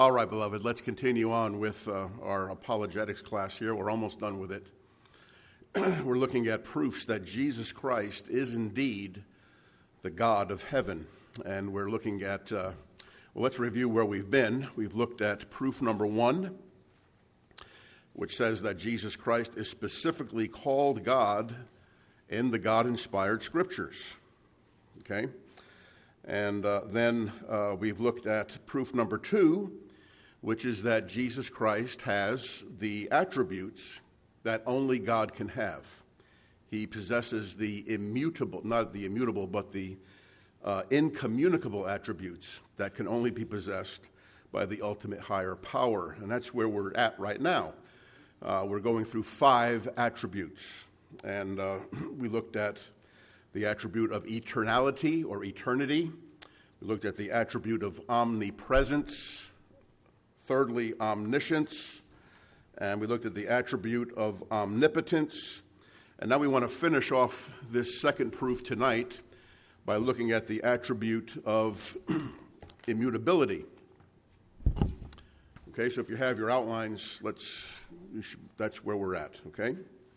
All right, beloved, let's continue on with our apologetics class here. We're almost done with it. We're looking at proofs that Jesus Christ is indeed the God of heaven. And we're looking at, let's review where we've been. We've looked at proof number 1, which says that Jesus Christ is specifically called God in the God-inspired scriptures. Okay? And then we've looked at proof number 2, which is that Jesus Christ has the attributes that only God can have. He possesses the immutable, not the immutable, but the incommunicable attributes that can only be possessed by the ultimate higher power. And that's where we're at right now. We're going through 5 attributes. And we looked at the attribute of eternality or eternity. We looked at the attribute of omnipresence. Thirdly, omniscience, and we looked at the attribute of omnipotence. And now we want to finish off this second proof tonight by looking at the attribute of immutability. Okay, so if you have your outlines, that's where we're at, okay?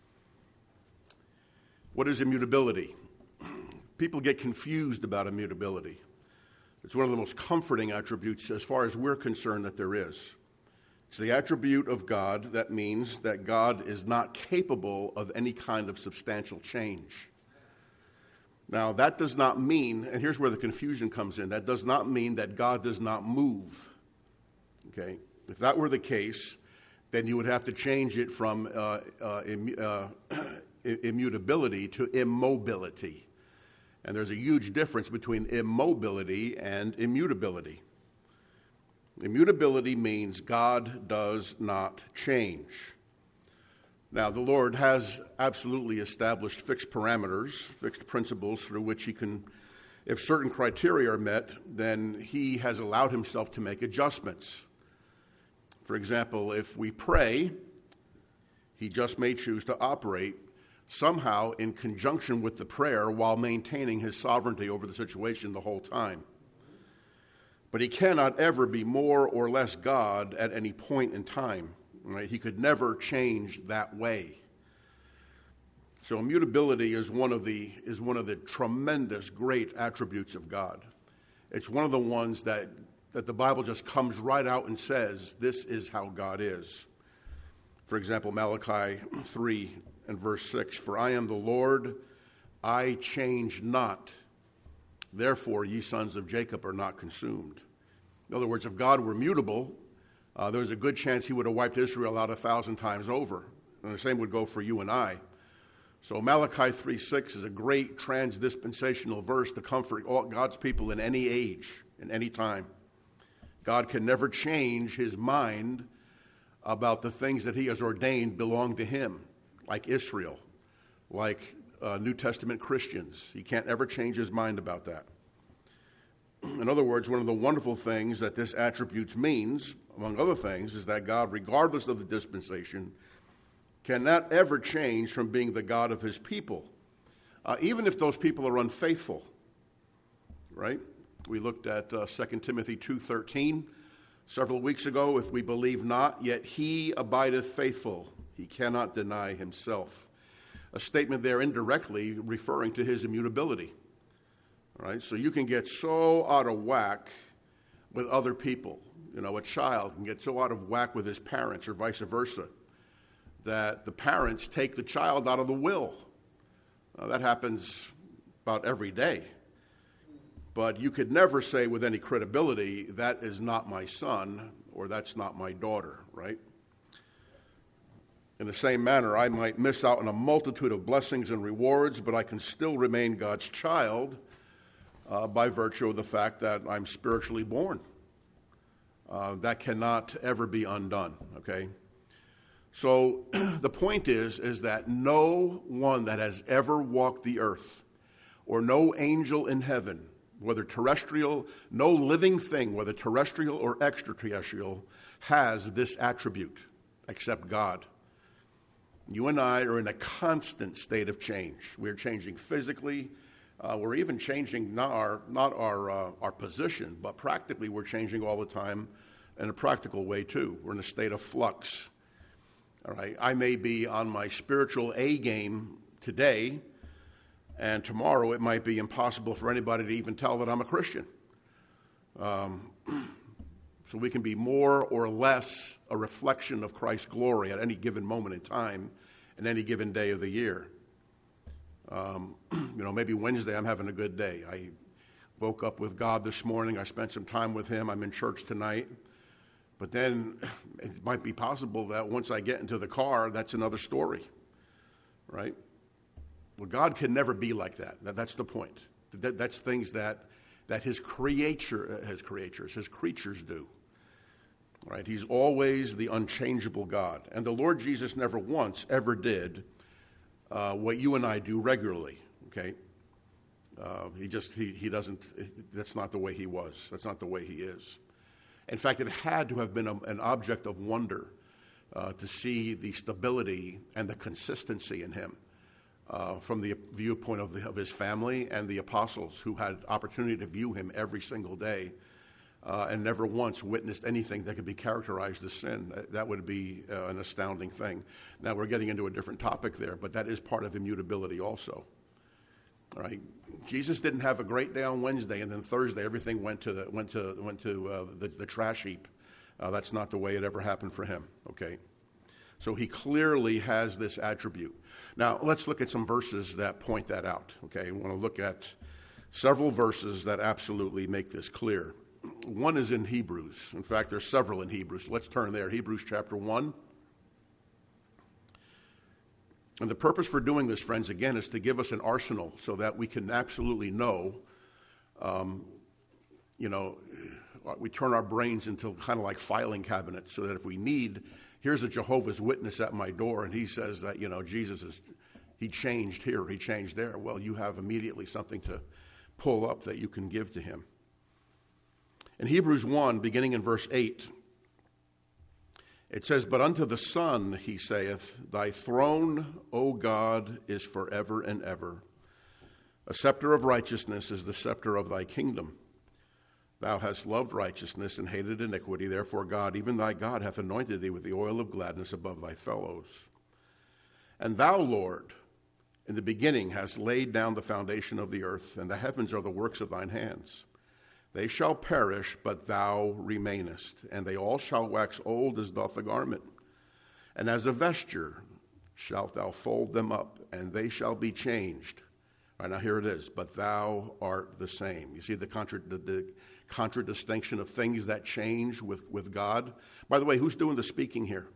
What is immutability? People get confused about immutability. It's one of the most comforting attributes, as far as we're concerned, that there is. It's the attribute of God that means that God is not capable of any kind of substantial change. Now, that does not mean, and here's where the confusion comes in, that does not mean that God does not move. Okay? If that were the case, then you would have to change it from immutability to immobility. And there's a huge difference between immobility and immutability. Immutability means God does not change. Now, the Lord has absolutely established fixed parameters, fixed principles through which he can, if certain criteria are met, then he has allowed himself to make adjustments. For example, if we pray, he just may choose to operate somehow in conjunction with the prayer while maintaining his sovereignty over the situation the whole time. But he cannot ever be more or less God at any point in time. Right? He could never change that way. So immutability is one of the tremendous great attributes of God. It's one of the ones that the Bible just comes right out and says, this is how God is. For example, Malachi 3 and verse 6, "For I am the Lord, I change not. Therefore, ye sons of Jacob are not consumed." In other words, if God were mutable, there's a good chance he would have wiped Israel out 1,000 times over. And the same would go for you and I. So Malachi 3:6 is a great transdispensational verse to comfort all God's people in any age, in any time. God can never change his mind about the things that he has ordained belong to him, like Israel, like New Testament Christians. He can't ever change his mind about that. In other words, one of the wonderful things that this attribute means, among other things, is that God, regardless of the dispensation, cannot ever change from being the God of his people, even if those people are unfaithful, right? We looked at 2 Timothy 2:13 several weeks ago. "If we believe not, yet he abideth faithful. He cannot deny himself." A statement there indirectly referring to his immutability. All right, so you can get so out of whack with other people. You know, a child can get so out of whack with his parents or vice versa that the parents take the child out of the will. That happens about every day. But you could never say with any credibility, that is not my son or that's not my daughter, right? In the same manner, I might miss out on a multitude of blessings and rewards, but I can still remain God's child by virtue of the fact that I'm spiritually born. That cannot ever be undone, okay? So the point is that no one that has ever walked the earth or no angel in heaven, whether terrestrial, no living thing, whether terrestrial or extraterrestrial, has this attribute except God. You and I are in a constant state of change. We're changing physically. We're even changing not our position, but practically we're changing all the time in a practical way too. We're in a state of flux. All right, I may be on my spiritual A game today, and tomorrow it might be impossible for anybody to even tell that I'm a Christian. So we can be more or less a reflection of Christ's glory at any given moment in time, in any given day of the year. Maybe Wednesday I'm having a good day. I woke up with God this morning. I spent some time with him. I'm in church tonight. But then it might be possible that once I get into the car, that's another story, right? Well, God can never be like that. That's the point. That's things that his creatures do, right? He's always the unchangeable God. And the Lord Jesus never once ever did what you and I do regularly, okay? He doesn't, that's not the way he was. That's not the way he is. In fact, it had to have been an object of wonder to see the stability and the consistency in him from the viewpoint of his family and the apostles who had opportunity to view him every single day and never once witnessed anything that could be characterized as sin. That would be an astounding thing. Now, we're getting into a different topic there, but that is part of immutability also. All right, Jesus didn't have a great day on Wednesday, and then Thursday everything went to the trash heap. That's not the way it ever happened for him. Okay, so he clearly has this attribute. Now let's look at some verses that point that out. Okay, we want to look at several verses that absolutely make this clear. One is in Hebrews. In fact, there's several in Hebrews. Let's turn there. Hebrews chapter 1. And the purpose for doing this, friends, again, is to give us an arsenal so that we can absolutely know, we turn our brains into kind of like filing cabinets so that if we need, here's a Jehovah's Witness at my door and he says that, he changed here, he changed there. Well, you have immediately something to pull up that you can give to him. In Hebrews 1, beginning in verse 8, it says, "But unto the Son he saith, Thy throne, O God, is forever and ever. A scepter of righteousness is the scepter of thy kingdom. Thou hast loved righteousness and hated iniquity. Therefore God, even thy God, hath anointed thee with the oil of gladness above thy fellows. And thou, Lord, in the beginning hast laid down the foundation of the earth, and the heavens are the works of thine hands. They shall perish, but thou remainest, and they all shall wax old as doth a garment. And as a vesture shalt thou fold them up, and they shall be changed." All right, now here it is. "But thou art the same." You see the contradistinction of things that change with God? By the way, who's doing the speaking here?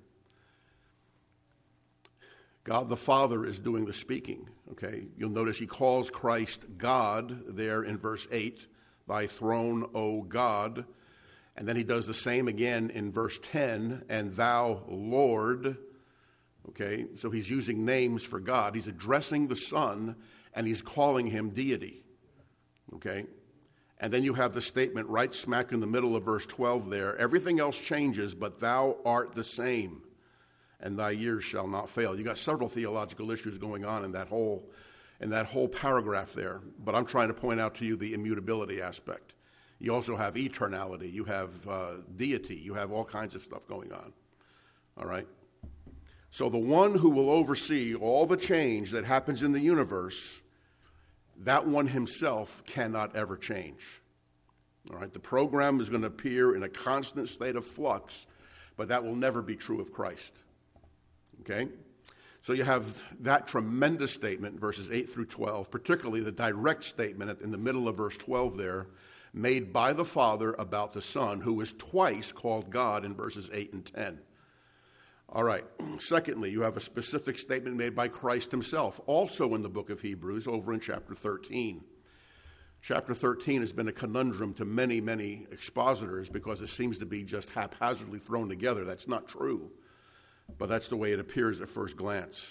God the Father is doing the speaking, okay? You'll notice he calls Christ God there in verse 8. Thy throne, O God. And then he does the same again in verse 10, and thou, Lord. Okay, so he's using names for God. He's addressing the Son, and he's calling him deity. Okay, and then you have the statement right smack in the middle of verse 12 there. Everything else changes, but thou art the same, and thy years shall not fail. You got several theological issues going on in that whole paragraph there, but I'm trying to point out to you the immutability aspect. You also have eternality, you have deity, you have all kinds of stuff going on. All right? So the one who will oversee all the change that happens in the universe, that one himself cannot ever change. All right? The program is going to appear in a constant state of flux, but that will never be true of Christ. Okay? So you have that tremendous statement, verses 8 through 12, particularly the direct statement in the middle of verse 12 there, made by the Father about the Son, who is twice called God in verses 8 and 10. All right. Secondly, you have a specific statement made by Christ himself, also in the book of Hebrews, over in chapter 13. Chapter 13 has been a conundrum to many, many expositors because it seems to be just haphazardly thrown together. That's not true. But that's the way it appears at first glance.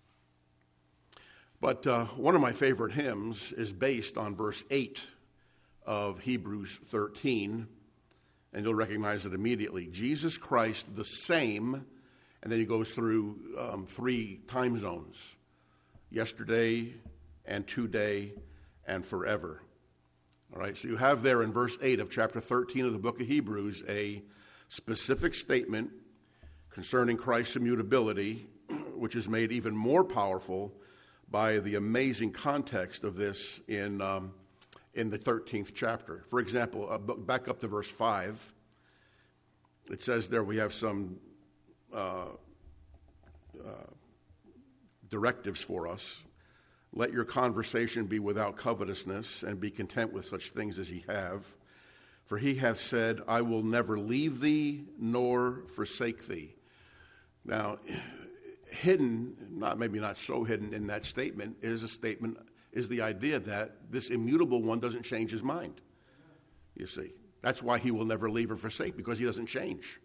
But one of my favorite hymns is based on verse 8 of Hebrews 13, and you'll recognize it immediately. Jesus Christ the same, and then he goes through 3 time zones: yesterday and today and forever. All right, so you have there in verse 8 of chapter 13 of the book of Hebrews a specific statement concerning Christ's immutability, which is made even more powerful by the amazing context of this in the 13th chapter. For example, back up to verse 5. It says there we have some directives for us. Let your conversation be without covetousness, and be content with such things as ye have. For he hath said, I will never leave thee nor forsake thee. Now, hidden, maybe not so hidden in that statement, is the idea that this immutable one doesn't change his mind. You see, that's why he will never leave or forsake, because he doesn't change.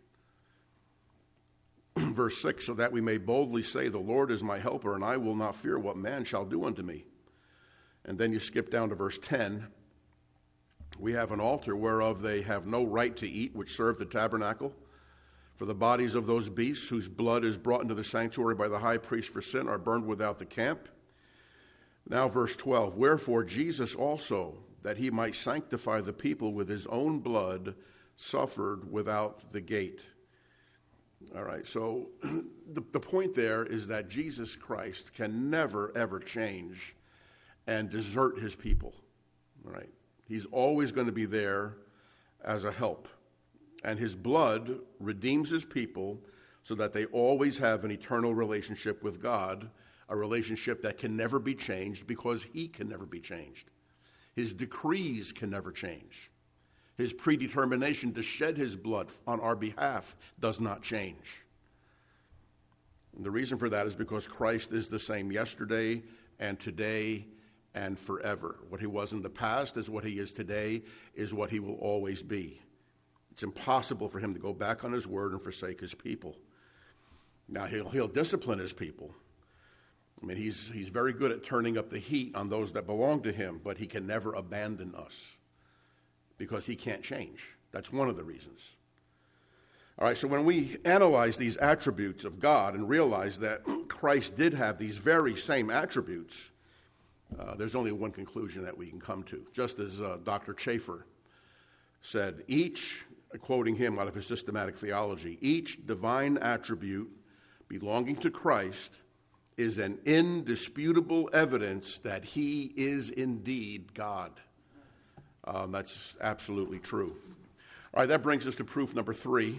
Verse 6, so that we may boldly say, the Lord is my helper, and I will not fear what man shall do unto me. And then you skip down to verse 10. We have an altar whereof they have no right to eat, which serve the tabernacle. For the bodies of those beasts whose blood is brought into the sanctuary by the high priest for sin are burned without the camp. Now verse 12, wherefore Jesus also, that he might sanctify the people with his own blood, suffered without the gate. All right, so the point there is that Jesus Christ can never, ever change and desert his people. All right, he's always going to be there as a help. And his blood redeems his people so that they always have an eternal relationship with God, a relationship that can never be changed because he can never be changed. His decrees can never change. His predetermination to shed his blood on our behalf does not change. And the reason for that is because Christ is the same yesterday and today and forever. What he was in the past is what he is today, is what he will always be. It's impossible for him to go back on his word and forsake his people. Now, he'll discipline his people. I mean, he's very good at turning up the heat on those that belong to him, but he can never abandon us because he can't change. That's one of the reasons. All right, so when we analyze these attributes of God and realize that Christ did have these very same attributes, there's only one conclusion that we can come to. Just as Dr. Chafer said, quoting him out of his systematic theology, each divine attribute belonging to Christ is an indisputable evidence that he is indeed God. That's absolutely true. All right, that brings us to proof number 3.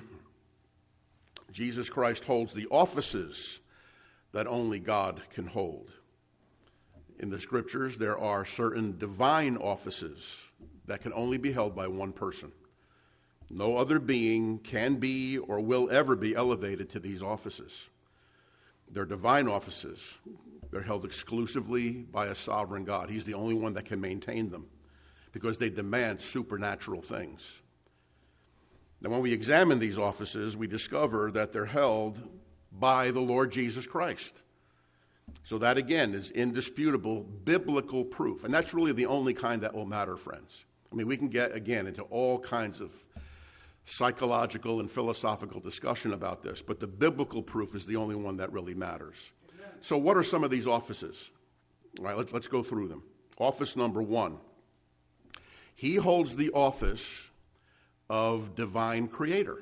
Jesus Christ holds the offices that only God can hold. In the scriptures, there are certain divine offices that can only be held by one person. No other being can be or will ever be elevated to these offices. They're divine offices. They're held exclusively by a sovereign God. He's the only one that can maintain them because they demand supernatural things. Now, when we examine these offices, we discover that they're held by the Lord Jesus Christ. So that, again, is indisputable biblical proof. And that's really the only kind that will matter, friends. I mean, we can get, again, into all kinds of psychological and philosophical discussion about this, but the biblical proof is the only one that really matters. Amen. So what are some of these offices? All right, let's go through them. Office number 1. He holds the office of divine creator.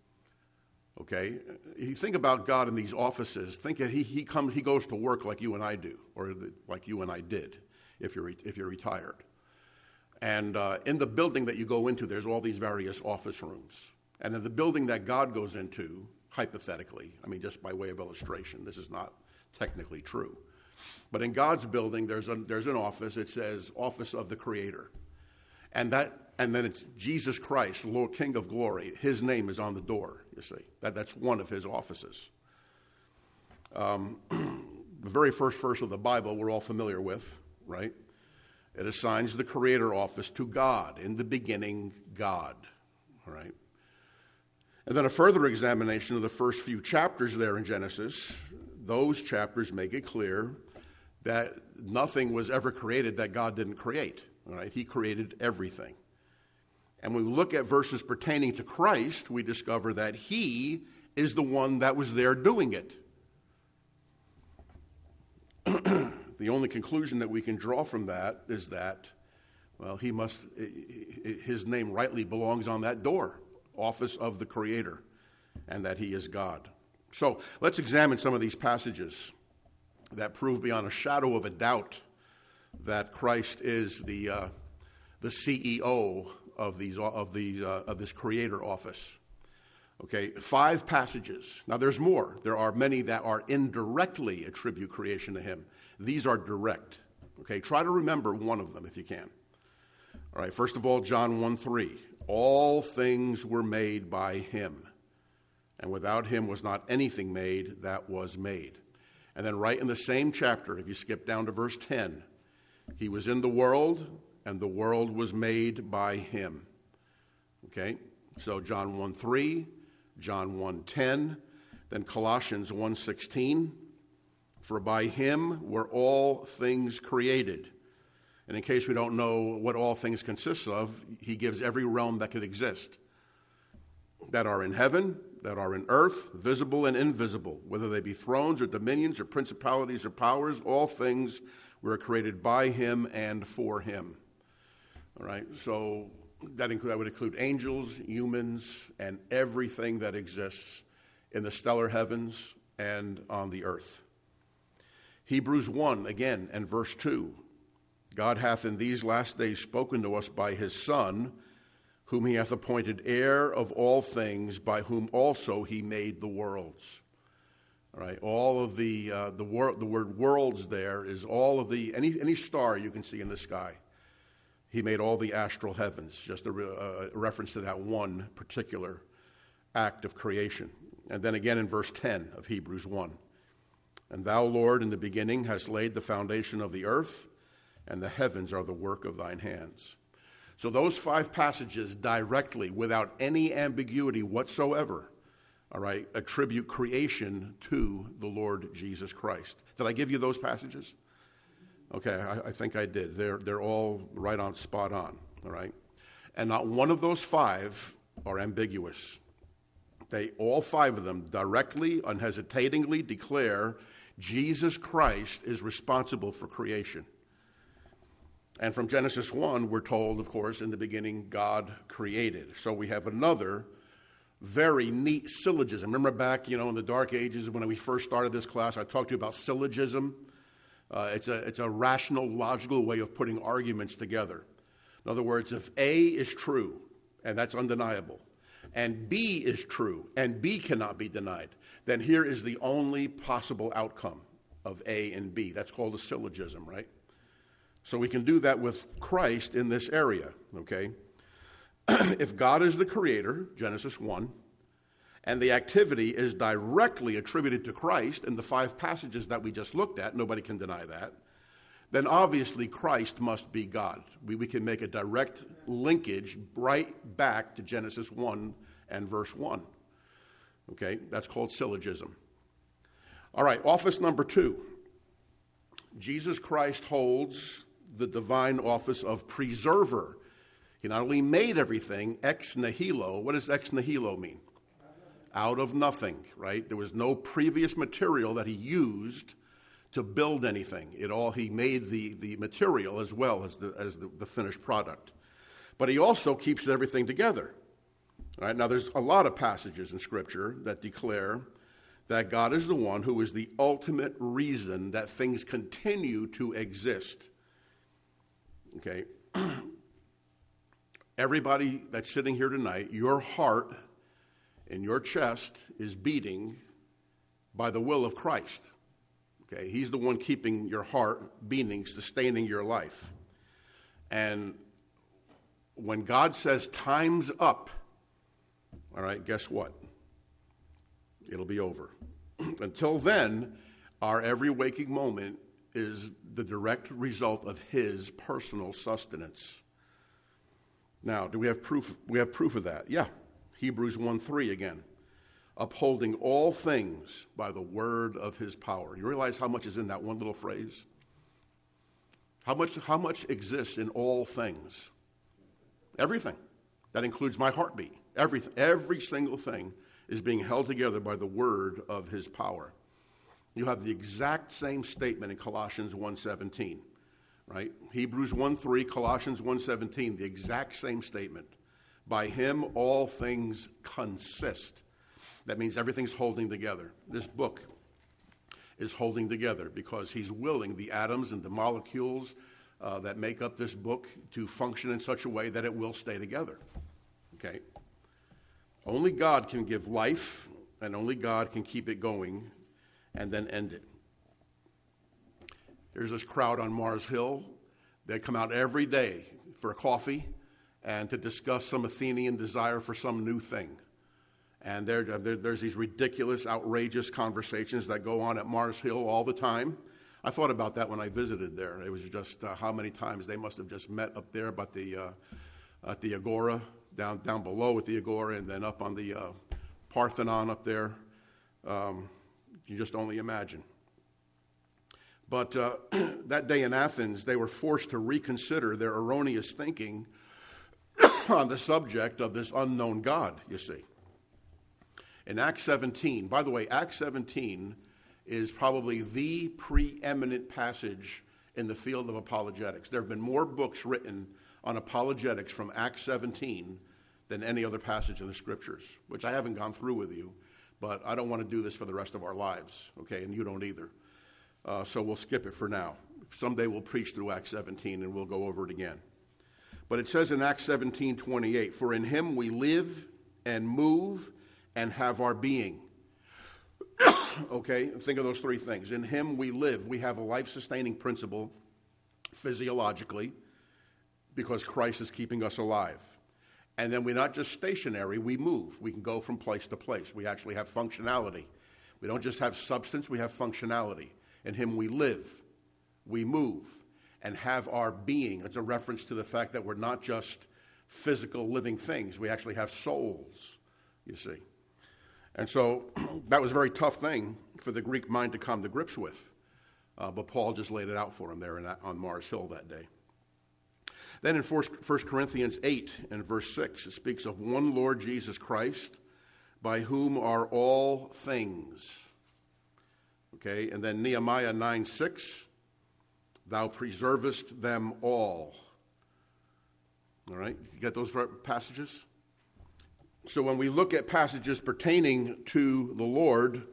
Okay? You think about God in these offices, think that he goes to work like you and I do, or like you and I did, if you're retired. And in the building that you go into, there's all these various office rooms. And in the building that God goes into, hypothetically, I mean, just by way of illustration, this is not technically true. But in God's building, there's an office. It says Office of the Creator. And then it's Jesus Christ, Lord King of Glory. His name is on the door, you see. That's one of his offices. The very first verse of the Bible we're all familiar with, right? It assigns the creator office to God. In the beginning, God. All right? And then a further examination of the first few chapters there in Genesis, those chapters make it clear that nothing was ever created that God didn't create. All right? He created everything. And when we look at verses pertaining to Christ, we discover that he is the one that was there doing it. The only conclusion that we can draw from that is that, well, his name rightly belongs on that door office of the Creator, and that he is God. So let's examine some of these passages that prove beyond a shadow of a doubt that Christ is the CEO of this Creator office. Okay, 5 passages. Now there's more. There are many that are indirectly attribute creation to him. These are direct. Okay, try to remember one of them if you can. All right, first of all, John 1:3. All things were made by him, and without him was not anything made that was made. And then right in the same chapter, if you skip down to verse 10, he was in the world, and the world was made by him. Okay, so John 1:3, John 1:10, then Colossians 1:16. For by him were all things created. And in case we don't know what all things consist of, he gives every realm that could exist, that are in heaven, that are in earth, visible and invisible, whether they be thrones or dominions or principalities or powers, all things were created by him and for him. All right, so that would include angels, humans, and everything that exists in the stellar heavens and on the earth. Hebrews 1, again, and verse 2. God hath in these last days spoken to us by his Son, whom he hath appointed heir of all things, by whom also he made the worlds. All right, all of the word worlds there is all of the, any star you can see in the sky. He made all the astral heavens, just a reference to that one particular act of creation. And then again in verse 10 of Hebrews 1. And thou, Lord, in the beginning hast laid the foundation of the earth, and the heavens are the work of thine hands. So those 5 passages directly, without any ambiguity whatsoever, all right, attribute creation to the Lord Jesus Christ. Did I give you those passages? Okay, I think I did. They're all right on, spot on, all right? And not one of those 5 are ambiguous. All 5 of them directly, unhesitatingly declare Jesus Christ is responsible for creation. And from Genesis 1, we're told, of course, in the beginning, God created. So we have another very neat syllogism. Remember back, in the dark ages when we first started this class, I talked to you about syllogism. It's a rational, logical way of putting arguments together. In other words, if A is true, and that's undeniable, and B is true, and B cannot be denied, then here is the only possible outcome of A and B. That's called a syllogism, right? So we can do that with Christ in this area, okay? If God is the creator, Genesis 1, and the activity is directly attributed to Christ in the 5 passages that we just looked at, nobody can deny that, then obviously Christ must be God. We can make a direct linkage right back to Genesis 1 and verse 1. Okay, that's called syllogism. All right, office number 2. Jesus Christ holds the divine office of preserver. He not only made everything ex nihilo. What does ex nihilo mean? Out of nothing, right? There was no previous material that he used to build anything. He made the material as well as the finished product. But he also keeps everything together. All right, now there's a lot of passages in Scripture that declare that God is the one who is the ultimate reason that things continue to exist. Okay? Everybody that's sitting here tonight, your heart in your chest is beating by the will of Christ. Okay? He's the one keeping your heart beating, sustaining your life. And when God says time's up, all right, guess what? It'll be over. Until then, our every waking moment is the direct result of his personal sustenance. Now, do we have proof? We have proof of that. Yeah. Hebrews 1:3 again. Upholding all things by the word of his power. You realize how much is in that one little phrase? How much exists in all things? Everything. That includes my heartbeat. Every single thing is being held together by the word of his power. You have the exact same statement in Colossians 1:17, right? Hebrews 1:3, Colossians 1:17, the exact same statement. By him all things consist. That means everything's holding together. This book is holding together because he's willing the atoms and the molecules that make up this book to function in such a way that it will stay together. Okay? Only God can give life, and only God can keep it going and then end it. There's this crowd on Mars Hill. They come out every day for a coffee and to discuss some Athenian desire for some new thing. And there's these ridiculous, outrageous conversations that go on at Mars Hill all the time. I thought about that when I visited there. It was just how many times they must have just met up there at the Agora, down below at the Agora, and then up on the Parthenon up there. You just only imagine. But that day in Athens, they were forced to reconsider their erroneous thinking on the subject of this unknown God, you see. In Acts 17, by the way, Acts 17 is probably the preeminent passage in the field of apologetics. There have been more books written on apologetics from Acts 17 than any other passage in the Scriptures, which I haven't gone through with you, but I don't want to do this for the rest of our lives, okay, and you don't either. So we'll skip it for now. Someday we'll preach through Acts 17 and we'll go over it again. But it says in Acts 17:28, "For in him we live and move and have our being." Okay, think of those three things. In him we live. We have a life-sustaining principle physiologically because Christ is keeping us alive. And then we're not just stationary, we move. We can go from place to place. We actually have functionality. We don't just have substance, we have functionality. In him we live, we move, and have our being. It's a reference to the fact that we're not just physical living things. We actually have souls, you see. And so that was a very tough thing for the Greek mind to come to grips with. But Paul just laid it out for him there on Mars Hill that day. Then in 1 Corinthians 8 and verse 6, it speaks of one Lord Jesus Christ, by whom are all things. Okay, and then Nehemiah 9:6, thou preservest them all. All right, you get those passages? So when we look at passages pertaining to the Lord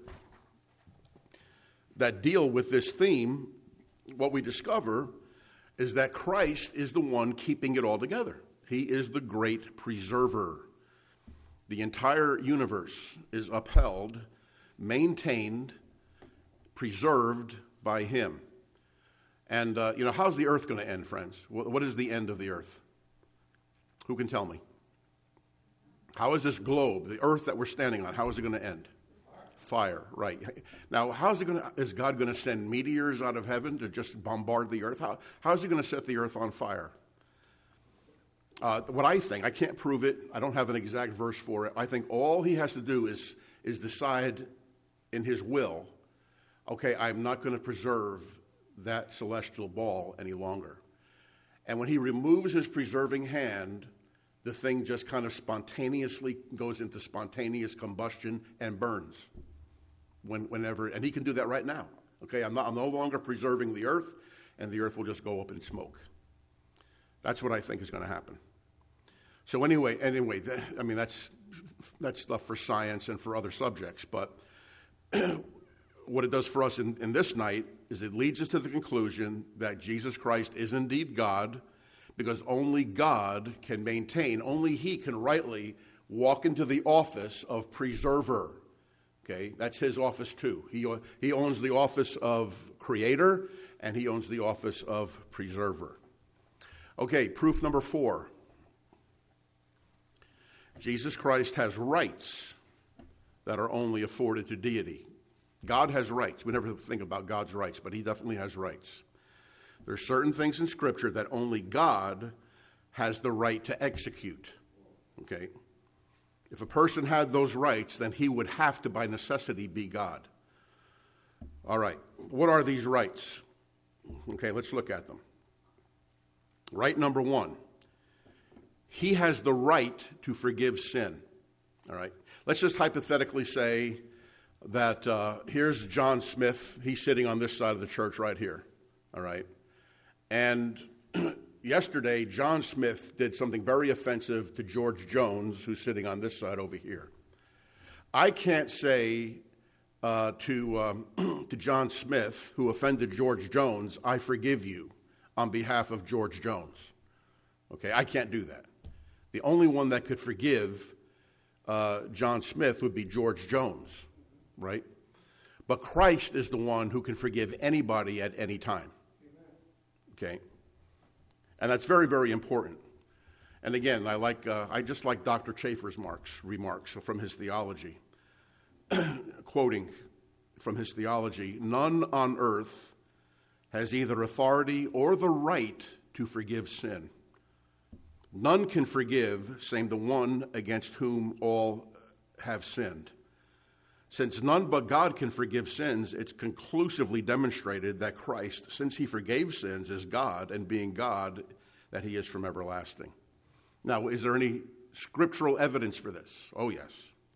that deal with this theme, what we discover is that Christ is the one keeping it all together. He is the great preserver. The entire universe is upheld, maintained, preserved by him. And, how's the earth going to end, friends? What is the end of the earth? Who can tell me? How is this globe, the earth that we're standing on, how is it going to end? Fire, right. Now, is God going to send meteors out of heaven to just bombard the earth? How is he going to set the earth on fire? What I think, I can't prove it, I don't have an exact verse for it. I think all he has to do is decide in his will, okay, I'm not going to preserve that celestial ball any longer. And when he removes his preserving hand, the thing just kind of spontaneously goes into spontaneous combustion and burns whenever, and he can do that right now. Okay, I'm no longer preserving the earth, and the earth will just go up in smoke. That's what I think is going to happen. So anyway, that's stuff for science and for other subjects, but what it does for us in this night is it leads us to the conclusion that Jesus Christ is indeed God, because only God can maintain, only he can rightly walk into the office of preserver. Okay, that's his office too. He owns the office of creator, and he owns the office of preserver. Okay, proof number 4. Jesus Christ has rights that are only afforded to deity. God has rights. We never think about God's rights, but he definitely has rights. There are certain things in Scripture that only God has the right to execute. Okay? If a person had those rights, then he would have to, by necessity, be God. All right. What are these rights? Okay, let's look at them. Right number 1. He has the right to forgive sin. All right. Let's just hypothetically say that here's John Smith. He's sitting on this side of the church right here. All right. And yesterday, John Smith did something very offensive to George Jones, who's sitting on this side over here. I can't say to John Smith, who offended George Jones, I forgive you on behalf of George Jones. Okay, I can't do that. The only one that could forgive John Smith would be George Jones, right? But Christ is the one who can forgive anybody at any time. Okay? And that's very, very important. And again, I just like Dr. Chafer's remarks from his theology. Quoting from his theology, none on earth has either authority or the right to forgive sin. None can forgive, save the one against whom all have sinned. Since none but God can forgive sins, it's conclusively demonstrated that Christ, since he forgave sins, is God, and being God, that he is from everlasting. Now, is there any scriptural evidence for this? Oh, yes.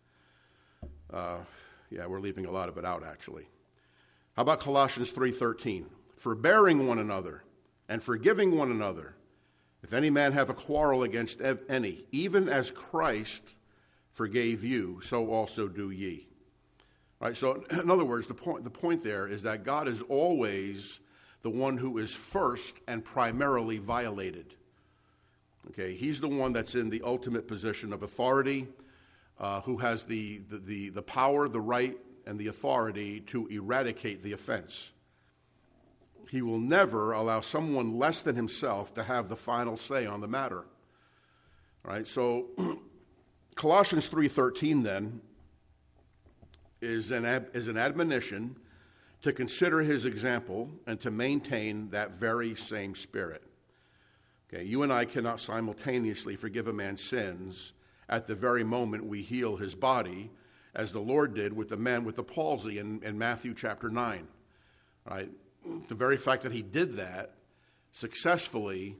Yeah, we're leaving a lot of it out, actually. How about Colossians 3:13? Forbearing one another and forgiving one another, if any man have a quarrel against any, even as Christ forgave you, so also do ye. Right, so in other words, the point there is that God is always the one who is first and primarily violated. Okay, he's the one that's in the ultimate position of authority, who has the power, the right, and the authority to eradicate the offense. He will never allow someone less than himself to have the final say on the matter. Right, so Colossians 3:13 then is an admonition to consider his example and to maintain that very same spirit. Okay, you and I cannot simultaneously forgive a man's sins at the very moment we heal his body, as the Lord did with the man with the palsy in Matthew chapter 9. Right? The very fact that he did that successfully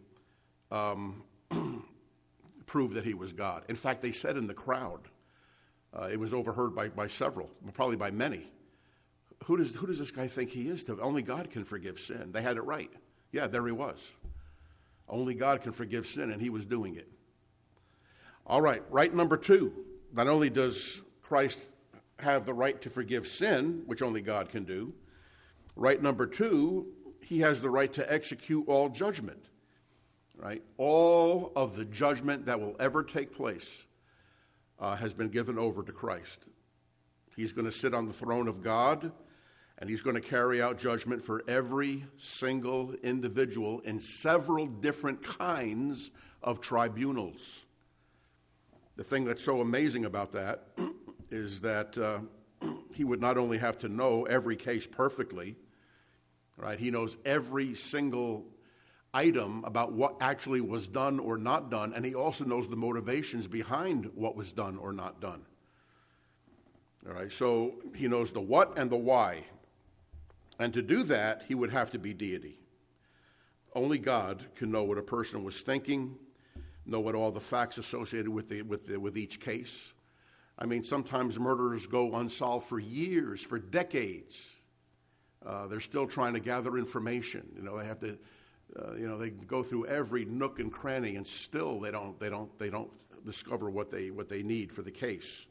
proved that he was God. In fact, they said in the crowd, it was overheard by several, probably by many, who does this guy think he is? Only God can forgive sin. They had it right. Yeah, there he was. Only God can forgive sin, and he was doing it. All right, right number 2. Not only does Christ have the right to forgive sin, which only God can do, right number 2, he has the right to execute all judgment. Right? All of the judgment that will ever take place has been given over to Christ. He's going to sit on the throne of God, and he's going to carry out judgment for every single individual in several different kinds of tribunals. The thing that's so amazing about that is that he would not only have to know every case perfectly, right? He knows every single item about what actually was done or not done, and he also knows the motivations behind what was done or not done. All right, so he knows the what and the why. And to do that, he would have to be deity. Only God can know what a person was thinking, know what all the facts associated with each case. I mean, sometimes murders go unsolved for years, for decades. They're still trying to gather information. They have to, they go through every nook and cranny, and still they don't discover what they need for the case.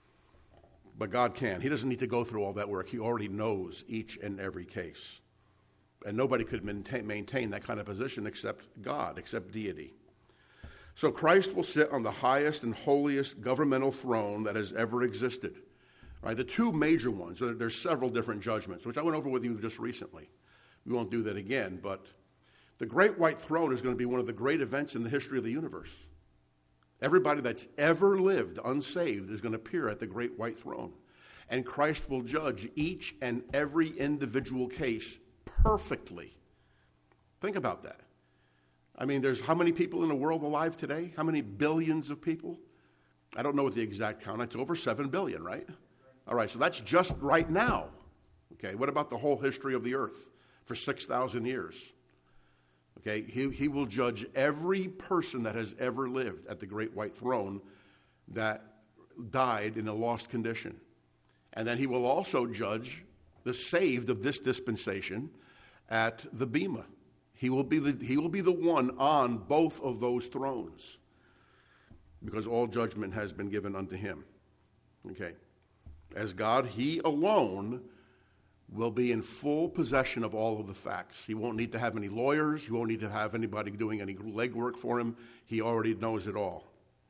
But God can. He doesn't need to go through all that work. He already knows each and every case. And nobody could maintain that kind of position except God, except deity. So Christ will sit on the highest and holiest governmental throne that has ever existed. Right? The two major ones, there's several different judgments, which I went over with you just recently. We won't do that again, but the great white throne is going to be one of the great events in the history of the universe. Everybody that's ever lived unsaved is going to appear at the great white throne. And Christ will judge each and every individual case perfectly. Think about that. I mean, there's how many people in the world alive today? How many billions of people? I don't know what the exact count. It's over 7 billion, right? All right, so that's just right now. Okay, what about the whole history of the earth for 6,000 years? Okay, he will judge every person that has ever lived at the great white throne that died in a lost condition. And then he will also judge the saved of this dispensation at the Bema. He will be the one on both of those thrones, because all judgment has been given unto him. Okay. As God, he alone will be in full possession of all of the facts. He won't need to have any lawyers. He won't need to have anybody doing any legwork for him. He already knows it all.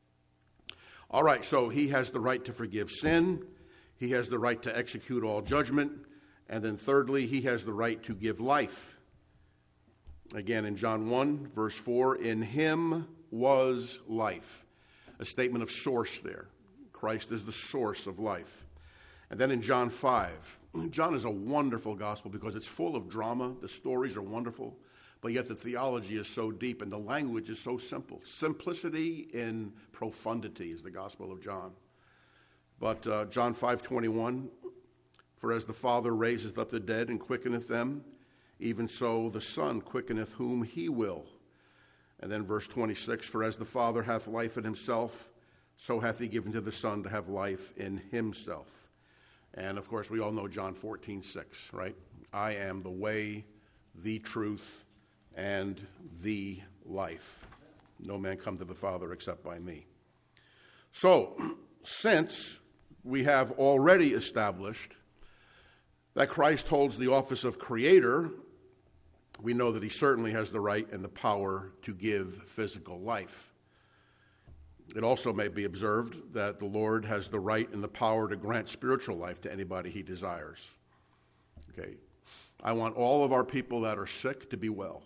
All right, so he has the right to forgive sin. He has the right to execute all judgment. And then thirdly, he has the right to give life. Again, in John 1, verse 4, in him was life. A statement of source there. Christ is the source of life. And then in John 5, John is a wonderful gospel because it's full of drama. The stories are wonderful, but yet the theology is so deep and the language is so simple. Simplicity in profundity is the Gospel of John. But John 5:21, for as the Father raiseth up the dead and quickeneth them, even so the Son quickeneth whom he will. And then verse 26, for as the Father hath life in himself, so hath he given to the Son to have life in himself. And, of course, we all know John 14:6, right? I am the way, the truth, and the life. No man come to the Father except by me. So, since we have already established that Christ holds the office of creator, we know that he certainly has the right and the power to give physical life. It also may be observed that the Lord has the right and the power to grant spiritual life to anybody he desires. Okay, I want all of our people that are sick to be well.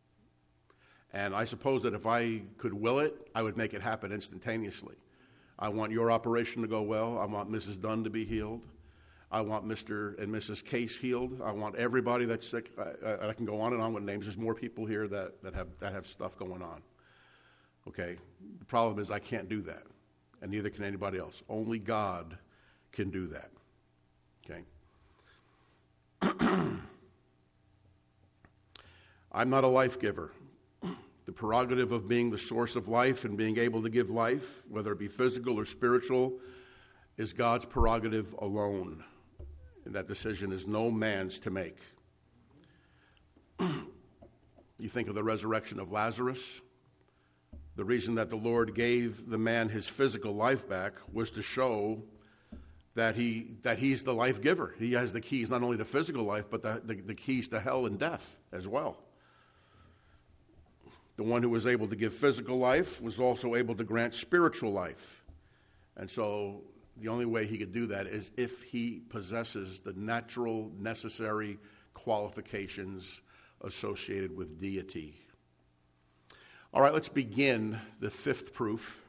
And I suppose that if I could will it, I would make it happen instantaneously. I want your operation to go well. I want Mrs. Dunn to be healed. I want Mr. and Mrs. Case healed. I want everybody that's sick. I can go on and on with names. There's more people here that have stuff going on. Okay, the problem is I can't do that, and neither can anybody else. Only God can do that. Okay. I'm not a life giver. The prerogative of being the source of life and being able to give life, whether it be physical or spiritual, is God's prerogative alone. And that decision is no man's to make. You think of the resurrection of Lazarus. The reason that the Lord gave the man his physical life back was to show that he's the life giver. He has the keys not only to physical life, but the keys to hell and death as well. The one who was able to give physical life was also able to grant spiritual life. And so the only way he could do that is if he possesses the natural, necessary qualifications associated with deity. All right, let's begin the fifth proof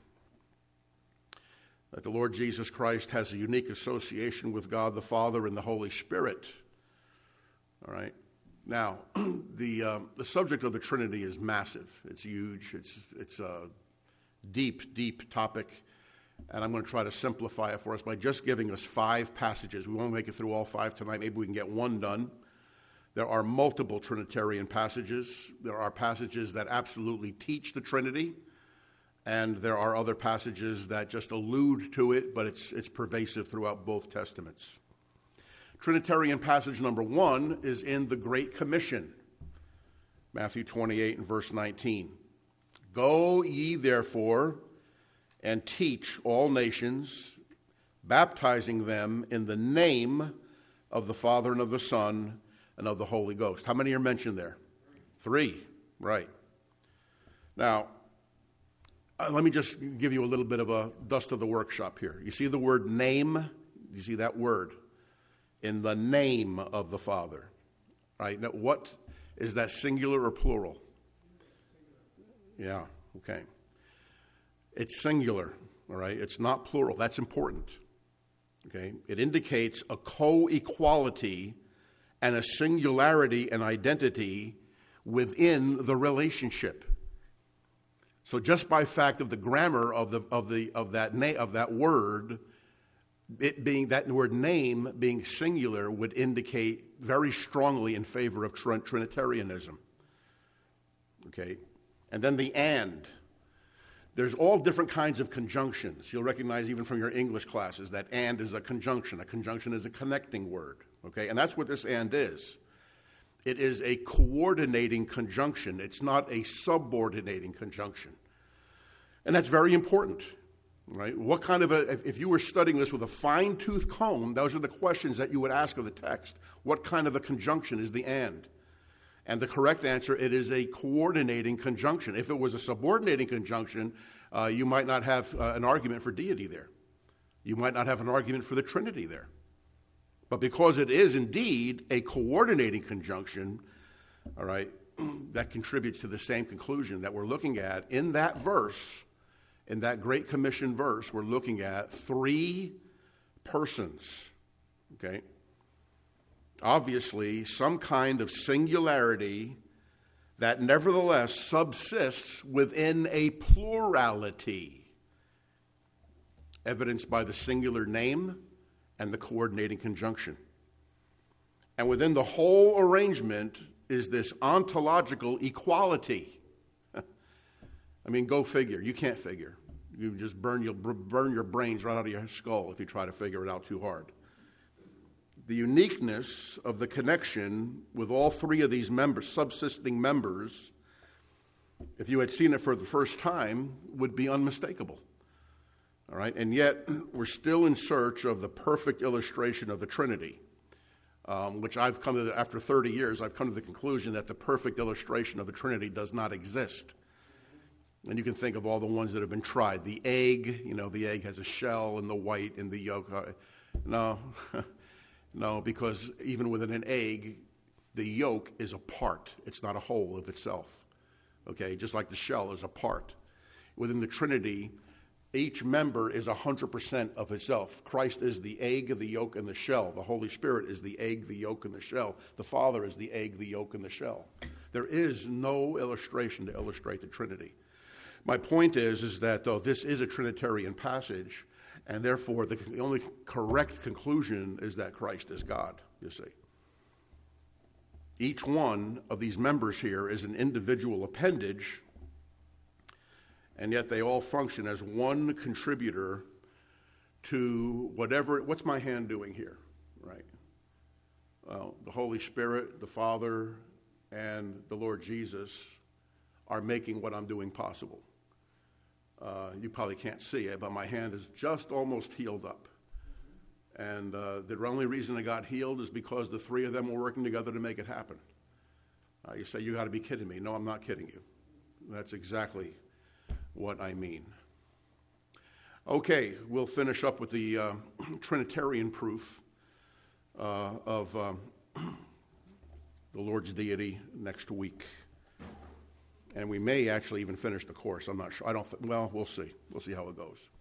that the Lord Jesus Christ has a unique association with God the Father and the Holy Spirit. All right. Now, the subject of the Trinity is massive. It's huge. It's a deep, deep topic. And I'm going to try to simplify it for us by just giving us 5 passages. We won't make it through all 5 tonight. Maybe we can get one done. There are multiple Trinitarian passages. There are passages that absolutely teach the Trinity. And there are other passages that just allude to it, but it's pervasive throughout both Testaments. Trinitarian passage number 1 is in the Great Commission, Matthew 28 and verse 19. Go ye therefore and teach all nations, baptizing them in the name of the Father and of the Son and of the Holy Ghost. How many are mentioned there? 3, right. Now, let me just give you a little bit of a dust of the workshop here. You see the word name? You see that word? In the name of the Father. Right? Now, what is that, singular or plural? Yeah, okay. It's singular, all right? It's not plural. That's important. Okay? It indicates a co-equality and a singularity and identity within the relationship. So just by fact of the grammar of that word, it being that word name being singular would indicate very strongly in favor of Trinitarianism. Okay? And then the and. There's all different kinds of conjunctions. You'll recognize even from your English classes that and is a conjunction. A conjunction is a connecting word. Okay? And that's what this and is. It is a coordinating conjunction. It's not a subordinating conjunction. And that's very important, right? What kind of if you were studying this with a fine-tooth comb, those are the questions that you would ask of the text. What kind of a conjunction is the and? And the correct answer, it is a coordinating conjunction. If it was a subordinating conjunction, you might not have an argument for deity there. You might not have an argument for the Trinity there. But because it is indeed a coordinating conjunction, all right, that contributes to the same conclusion that we're looking at in that verse, in that Great Commission verse, we're looking at three persons, okay? Obviously, some kind of singularity that nevertheless subsists within a plurality, evidenced by the singular name and the coordinating conjunction. And within the whole arrangement is this ontological equality. I mean, go figure. You can't figure. You'll burn your brains right out of your skull if you try to figure it out too hard. The uniqueness of the connection with all three of these members, subsisting members, if you had seen it for the first time, would be unmistakable. All right, and yet we're still in search of the perfect illustration of the Trinity, which I've come to, after 30 years, I've come to the conclusion that the perfect illustration of the Trinity does not exist. And you can think of all the ones that have been tried. The egg, the egg has a shell and the white and the yolk. No, no, because even within an egg, the yolk is a part. It's not a whole of itself. Okay, just like the shell is a part. Within the Trinity, each member is 100% of itself. Christ is the egg, the yolk, and the shell. The Holy Spirit is the egg, the yolk, and the shell. The Father is the egg, the yolk, and the shell. There is no illustration to illustrate the Trinity. My point is that though this is a Trinitarian passage, and therefore the only correct conclusion is that Christ is God, you see. Each one of these members here is an individual appendage, and yet they all function as one contributor to what's my hand doing here, right? Well, the Holy Spirit, the Father, and the Lord Jesus are making what I'm doing possible. You probably can't see it, but my hand is just almost healed up. And the only reason it got healed is because the three of them were working together to make it happen. You say, you got to be kidding me. No, I'm not kidding you. That's exactly what I mean. Okay, we'll finish up with the Trinitarian proof of the Lord's deity next week. And we may actually even finish the course. I'm not sure. We'll see. We'll see how it goes.